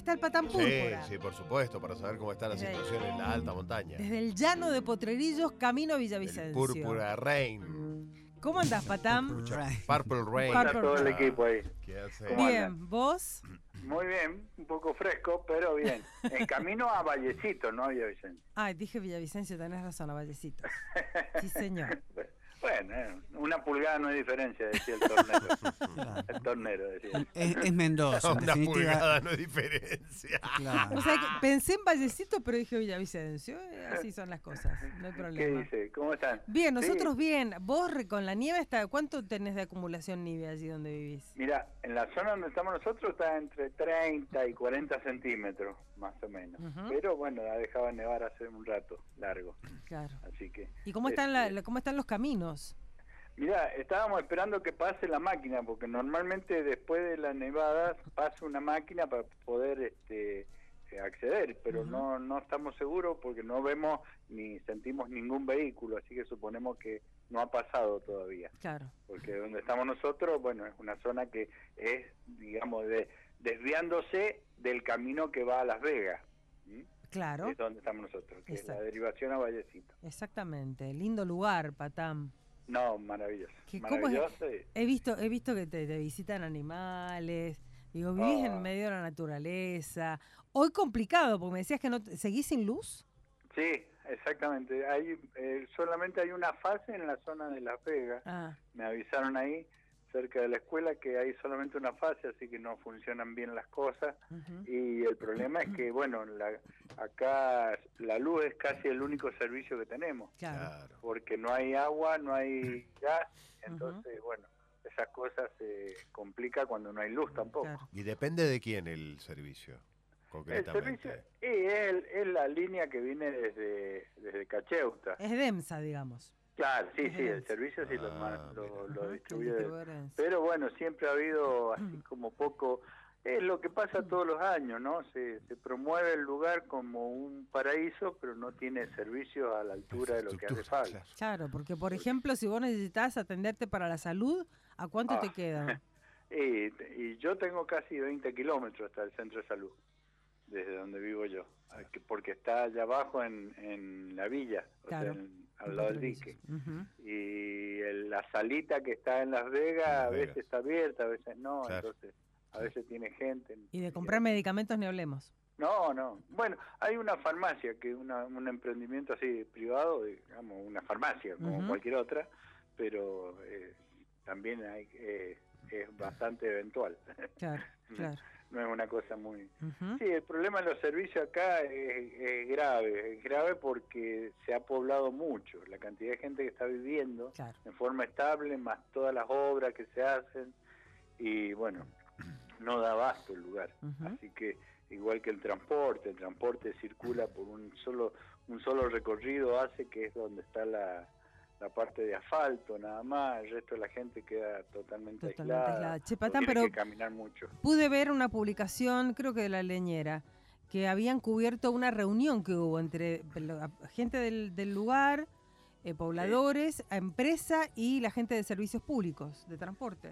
está el Patán Púrpura. Sí, por supuesto, para saber cómo está la situación en la alta montaña. Desde el llano de Potrerillos, camino a El Villavicencio. Púrpura Rain. ¿Cómo andás, Patán? Purple Rain. ¿Cómo está todo el equipo ahí? ¿Qué hace? ¿Cómo Bien, andan? ¿vos? Muy bien, un poco fresco, pero bien. En camino a Vallecito, ¿no? Villavicencio. Ay, dije Villavicencio, tenés razón, a Vallecitos. Sí, señor. Bueno, una pulgada no hay diferencia, decía el tornero. El tornero decía. Es Mendoza, en Una definitiva. pulgada no hay diferencia. Claro. O sea, que pensé en Vallecito, pero dije Villavicencio. Así son las cosas, no hay ¿Qué problema. dice? ¿Cómo están? Bien, Sí. nosotros bien. Vos con la nieve, ¿cuánto tenés de acumulación nieve allí donde vivís? Mira, en la zona donde estamos nosotros está entre 30 y 40 centímetros, más o menos. Ujú. Pero bueno, ha dejado de nevar hace un rato largo. Claro. Así que. ¿Y cómo están, cómo están los caminos? Mira, estábamos esperando que pase la máquina, porque normalmente después de las nevadas pasa una máquina para poder acceder, pero no estamos seguros porque no vemos ni sentimos ningún vehículo, así que suponemos que no ha pasado todavía. Claro. Porque donde estamos nosotros, bueno, es una zona que es, digamos, desviándose del camino que va a Las Vegas. ¿Sí? Claro. Es donde estamos nosotros, que es la Exacto. derivación a Vallecito. Exactamente. Lindo lugar, Patán. No, maravilloso. ¿Cómo es? Maravilloso. He visto que te visitan animales. Digo, vivís en medio de la naturaleza. Hoy complicado, porque me decías que no seguís sin luz. Sí, exactamente. Solamente hay una fase en la zona de Las Vegas. Ah, Me avisaron ahí, cerca de la escuela, que hay solamente una fase, así que no funcionan bien las cosas. ujú. Y el problema es que, bueno, acá la luz es casi el único servicio que tenemos. Claro. Porque no hay agua, no hay gas, entonces, bueno, esas cosas se complican cuando no hay luz tampoco. Claro. ¿Y depende de quién el servicio? El Concretamente. servicio es la línea que viene desde Cacheuta. Es DEMSA, digamos. Claro, sí, Es el DEMSA. servicio sí lo Ajá, distribuye. el distribuidor DEMSA. Pero bueno, siempre ha habido así como poco. Es lo que pasa todos los años, ¿no? Se promueve el lugar como un paraíso, pero no tiene servicios a la altura de lo que hace falta. Claro. Claro, porque por ejemplo, si vos necesitas atenderte para la salud, ¿a cuánto te queda? Y yo tengo casi 20 kilómetros hasta el centro de salud, desde donde vivo yo, porque está allá abajo en la villa, Claro. o sea, al lado del dique. Ujú. Y la salita que está en Las Vegas a veces está abierta, a veces no, Claro. entonces a veces tiene gente. Y de comprar medicamentos ni hablemos. No. Bueno, hay una farmacia, que es un emprendimiento así privado, digamos, una farmacia como cualquier otra, pero también es bastante eventual. Claro, claro. No es una cosa muy... Ujú. Sí, el problema de los servicios acá es grave porque se ha poblado mucho, la cantidad de gente que está viviendo Claro. en forma estable, más todas las obras que se hacen, y bueno, no da abasto el lugar. Ujú. Así que, igual que el transporte circula por un solo recorrido, hace que es donde está la parte de asfalto nada más, el resto de la gente queda totalmente aislada. Che, o Patán, tiene pero que caminar mucho. pude ver una publicación, creo que de La Leñera, que habían cubierto una reunión que hubo entre gente del lugar, pobladores, empresa y la gente de servicios públicos, de transporte.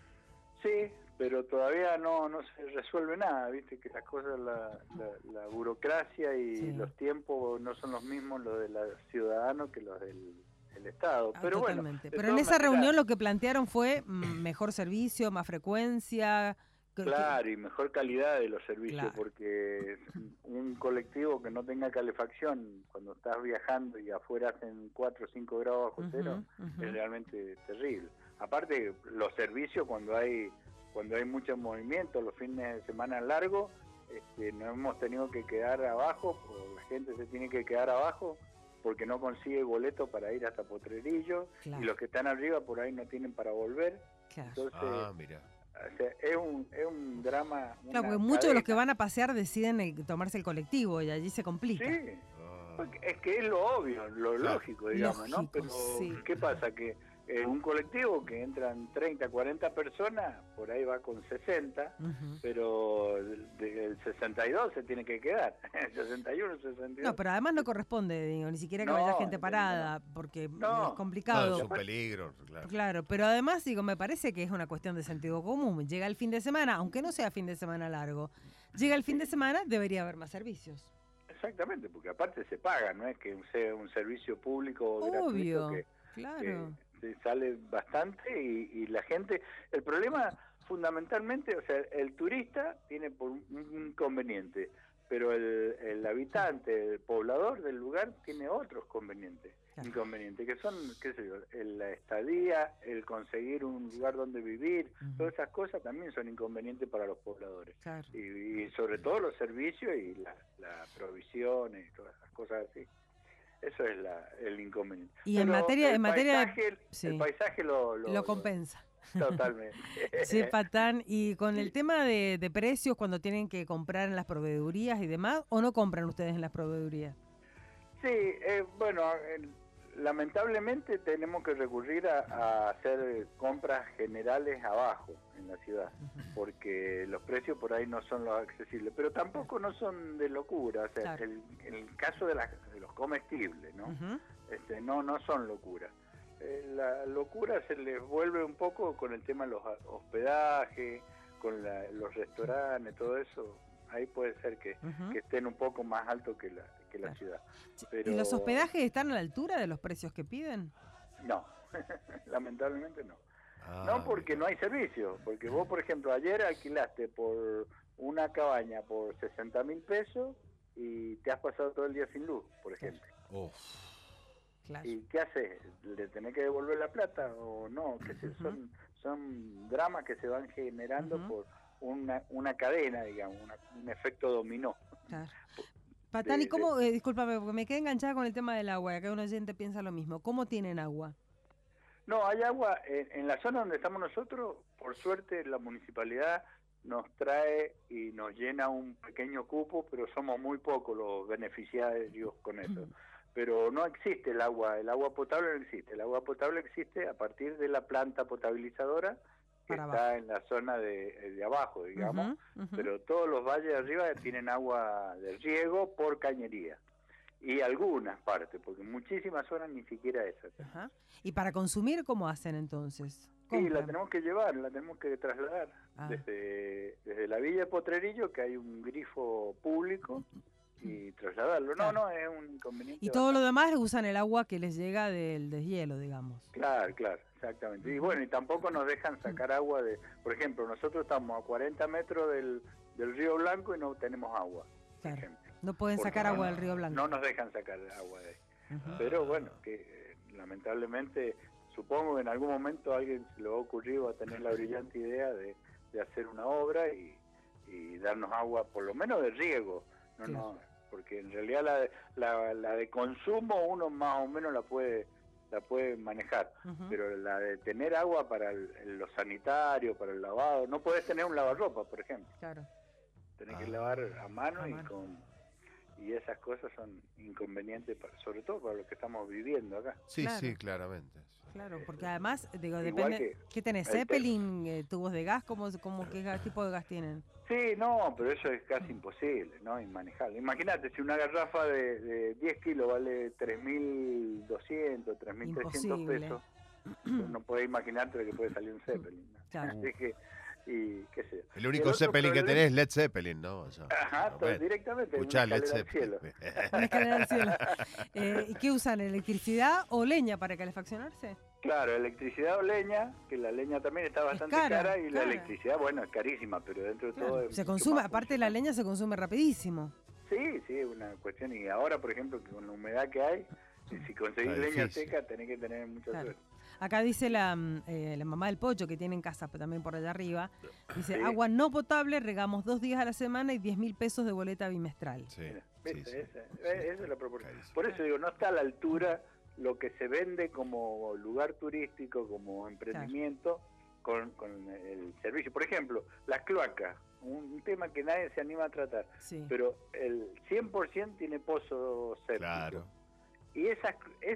Sí, pero todavía no se resuelve nada, viste que las cosas, la burocracia y Sí. los tiempos no son los mismos los de los ciudadanos que los del Estado. Ah, Pero bueno, totalmente. de Pero en todas esa maneras, reunión lo que plantearon fue mejor servicio, más frecuencia. Claro, y mejor calidad de los servicios, Claro. porque un colectivo que no tenga calefacción cuando estás viajando y afuera hacen 4 o 5 grados bajo cero, es realmente terrible. Aparte, los servicios cuando hay mucho movimiento, los fines de semana largos, nos hemos tenido que quedar abajo, o la gente se tiene que quedar abajo porque no consigue boleto para ir hasta Potrerillo, Claro. y los que están arriba por ahí no tienen para volver. Claro. Entonces, Mira. o sea, es un drama. Claro, porque una muchos de los cadena. que van a pasear deciden tomarse el colectivo y allí se complica. Sí, porque es que es lo obvio, lo lógico, digamos, ¿no? Lógico, Pero, sí. ¿qué pasa? Que un colectivo que entran 30, 40 personas, por ahí va con 60, pero el 62 se tiene que quedar, el 61, 62. No, pero además no corresponde, digo, ni siquiera que No, vaya gente parada, porque es No, complicado. es un peligro, claro. Claro, pero además, digo, me parece que es una cuestión de sentido común. Llega el fin de semana, aunque no sea fin de semana largo, Llega el fin de semana, debería haber más servicios. Exactamente, porque aparte se paga, no es que sea un servicio público Obvio, gratuito claro. que sale bastante y la gente... El problema fundamentalmente, o sea, el turista tiene por un inconveniente, pero el habitante, el poblador del lugar tiene otros inconvenientes, que son, qué sé yo, la estadía, el conseguir un lugar donde vivir, todas esas cosas también son inconvenientes para los pobladores. Claro. Y sobre todo los servicios y la provisión y todas esas cosas así. Eso es el inconveniente. Y en materia el paisaje lo compensa. Totalmente. Sí, Patán, y con el tema de precios cuando tienen que comprar en las proveedurías y demás, ¿o no compran ustedes en las proveedurías? Sí, bueno, lamentablemente tenemos que recurrir a hacer compras generales abajo en la ciudad, porque los precios por ahí no son los accesibles, pero tampoco no son de locura, o sea, el caso de los comestibles, ¿no? No son locuras. La locura se les vuelve un poco con el tema de los hospedajes, con los restaurantes, todo eso. Ahí puede ser que estén un poco más alto que la ciudad. Pero... ¿Y los hospedajes están a la altura de los precios que piden? No, lamentablemente no. No, porque no hay servicio. Porque vos, por ejemplo, ayer alquilaste por una cabaña por 60.000 pesos y te has pasado todo el día sin luz, por ejemplo. Claro. ¿Y qué haces? ¿Le tenés que devolver la plata o no? Son dramas que se van generando por una cadena, digamos, un efecto dominó. Claro. Patán, ¿y cómo? Discúlpame, porque me quedé enganchada con el tema del agua, acá un oyente piensa lo mismo. ¿Cómo tienen agua? No, hay agua en la zona donde estamos nosotros, por suerte la municipalidad nos trae y nos llena un pequeño cupo, pero somos muy pocos los beneficiarios con eso. Pero no existe el agua potable no existe. El agua potable existe a partir de la planta potabilizadora que está en la zona de abajo, digamos, pero todos los valles de arriba tienen agua de riego por cañería. Y algunas partes, porque muchísimas zonas ni siquiera esas. ¿Y para consumir cómo hacen entonces? Sí, la tenemos que llevar, la tenemos que trasladar desde la Villa de Potrerillo, que hay un grifo público, y trasladarlo. No, es un inconveniente. Y todo lo demás usan el agua que les llega del deshielo, digamos. Claro, exactamente. Y bueno, y tampoco nos dejan sacar agua por ejemplo, nosotros estamos a 40 metros del Río Blanco y no tenemos agua, por ejemplo. No pueden sacar agua del Río Blanco. No nos dejan sacar agua de ahí. Pero bueno, que lamentablemente, supongo que en algún momento a alguien se le ha ocurrido a tener la brillante idea de hacer una obra y darnos agua, por lo menos de riego. No, porque en realidad la de consumo uno más o menos la puede manejar, pero la de tener agua para los sanitarios, para el lavado, no podés tener un lavarropa, por ejemplo. Claro. Tenés que lavar a mano. Y esas cosas son inconvenientes, sobre todo para lo que estamos viviendo acá. Sí, claramente. Claro, porque además, depende, ¿qué tenés? ¿Zeppelin, tubos de gas? ¿Cómo qué tipo de gas tienen? Sí, no, pero eso es casi imposible, ¿no? Inmanejable. Imagínate, si una garrafa de 10 kilos vale 3.200, 3.300 pesos, no podés imaginarte que puede salir un Zeppelin, ¿no? Claro. Así que, y qué sé yo. El único Zeppelin que tenés es Led Zeppelin, ¿no? O sea, directamente. Escuchá, Led Zeppelin. Una escalera al cielo. ¿Y qué usan? ¿Electricidad o leña para calefaccionarse? Claro, electricidad o leña, que la leña también está bastante cara y la electricidad, bueno, es carísima, pero dentro de todo... Se consume, aparte la leña se consume rapidísimo. Sí, es una cuestión. Y ahora, por ejemplo, que con la humedad que hay, si conseguís leña seca, tenés que tener mucha suerte. Acá dice la mamá del Pocho, que tiene en casa también por allá arriba, dice, agua no potable, regamos 2 días a la semana y 10.000 pesos de boleta bimestral. Esa es la proporción. Por eso digo, no está a la altura lo que se vende como lugar turístico, como emprendimiento, con el servicio. Por ejemplo, las cloacas, un tema que nadie se anima a tratar, pero el 100% tiene pozo séptico. Claro. Y esa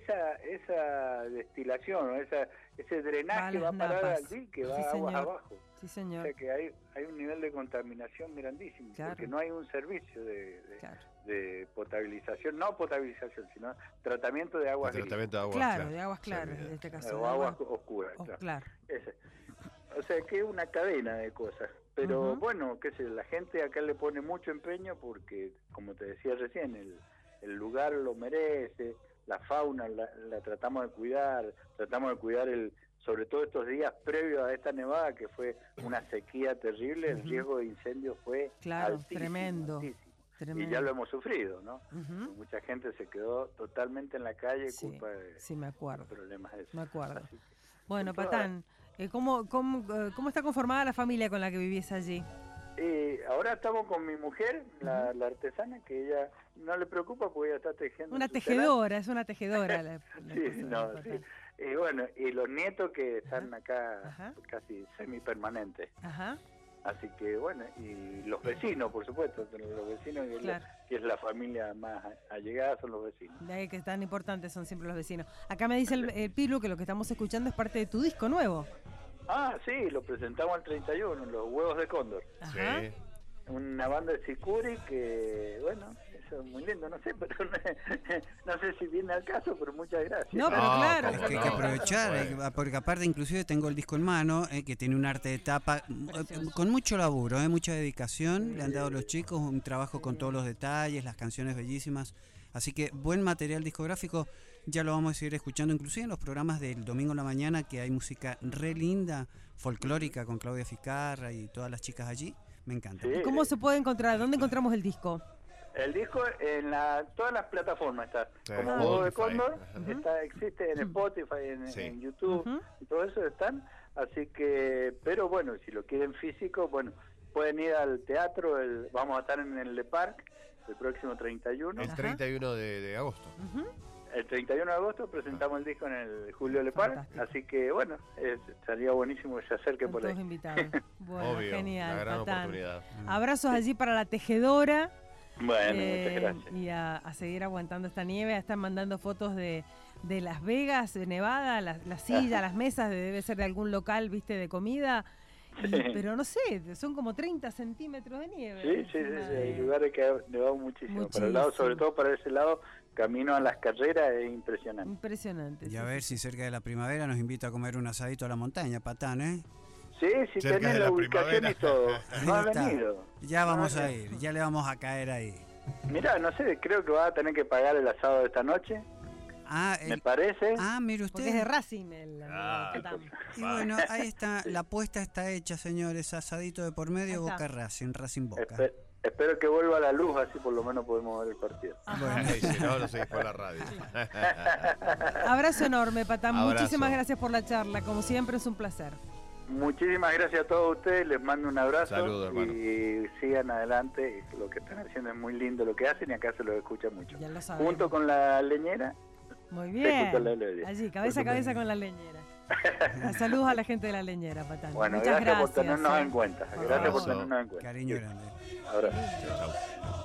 destilación, ese drenaje va a parar al dique, va aguas abajo. Sí, señor. O sea que hay un nivel de contaminación grandísimo, porque no hay un servicio de potabilización, no potabilización, sino tratamiento de aguas grises. Tratamiento de aguas claro, de aguas claras, en este caso. O aguas oscuras. Claro. O sea que es una cadena de cosas. pero bueno, qué sé, la gente acá le pone mucho empeño porque, como te decía recién, el lugar lo merece, la fauna la tratamos de cuidar sobre todo estos días previos a esta nevada, que fue una sequía terrible, el riesgo de incendios fue altísimo, tremendo. Y ya lo hemos sufrido, ¿no? Mucha gente se quedó totalmente en la calle culpa de problemas de eso. Me acuerdo. Bueno, Patán, ¿cómo está conformada la familia con la que vivís allí? Ahora estamos con mi mujer, la artesana, que ella no le preocupa porque ella está tejiendo. Una tejedora, es una tejedora. Sí. Y bueno, y los nietos que están acá casi semipermanentes. Así que bueno, y los vecinos, por supuesto, los vecinos, que es la familia más allegada, son los vecinos. De ahí que tan importantes son siempre los vecinos. Acá me dice el Pilu que lo que estamos escuchando es parte de tu disco nuevo. Ah, sí, lo presentamos el 31, Los Huevos de Cóndor. Sí. Una banda de Sicuri que, bueno, eso es muy lindo, no sé, pero no sé si viene al caso, pero muchas gracias. No, pero claro. Es que hay que aprovechar, porque aparte inclusive tengo el disco en mano, que tiene un arte de tapa, con mucho laburo, mucha dedicación, le han dado los chicos, un trabajo con todos los detalles, las canciones bellísimas, así que buen material discográfico. Ya lo vamos a seguir escuchando, inclusive en los programas del domingo en la mañana, que hay música re linda, folclórica, con Claudia Ficarra y todas las chicas allí. Me encanta. Sí. ¿Cómo se puede encontrar? ¿Dónde encontramos el disco? El disco en todas las plataformas está. Como Huevo de Cóndor, existe en Spotify, en YouTube, y todo eso están. Así que, pero bueno, si lo quieren físico, bueno, pueden ir al teatro. Vamos a estar en el Le Parc el próximo 31. El 31 de agosto. El 31 de agosto presentamos el disco en el Julio Le Parc, así que bueno, estaría buenísimo que se acerque por ahí. Todos invitados. Bueno, obvio, genial, una gran Patán. oportunidad. Abrazos allí para la tejedora. Bueno, muchas gracias. Y a seguir aguantando esta nieve. Están mandando fotos de Las Vegas, de Nevada, las sillas, las mesas, debe ser de algún local, viste, de comida. Pero no sé, son como 30 centímetros de nieve. Sí, hay lugares que ha nevado muchísimo. Para el lado, sobre todo para ese lado, camino a las carreras, es impresionante. Impresionante. Y a ver si cerca de la primavera nos invita a comer un asadito a la montaña, Patán, ¿eh? Sí, tenés la ubicación y todo. No ha venido. Ya vamos a ir, ya le vamos a caer ahí. Mirá, no sé, creo que va a tener que pagar el asado de esta noche. Me parece. Mire usted. Porque es de Racing Y bueno, ahí está, la apuesta está hecha, señores. Asadito de por medio, Boca Racing Boca. Espero que vuelva la luz, así por lo menos podemos ver el partido. Bueno, y si no, lo seguís por la radio. Abrazo enorme, Patán. Muchísimas gracias por la charla. Como siempre, es un placer. Muchísimas gracias a todos ustedes. Les mando un abrazo. Saludos, hermano. Y sigan adelante. Lo que están haciendo es muy lindo lo que hacen y acá se los escucha mucho. Ya lo sabemos. Junto con la leñera. Muy bien. Allí, cabeza a cabeza con la leñera. Saludos a la gente de la leñera, Patán. Bueno, muchas gracias por tenernos en cuenta. Gracias por tenernos en cuenta. Cariño grande. Ahora. Chao.